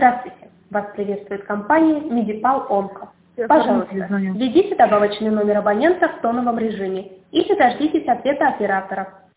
Здравствуйте. Вас приветствует компания Medipal Onco. Пожалуйста, введите добавочный номер абонента в тоновом режиме или дождитесь ответа оператора.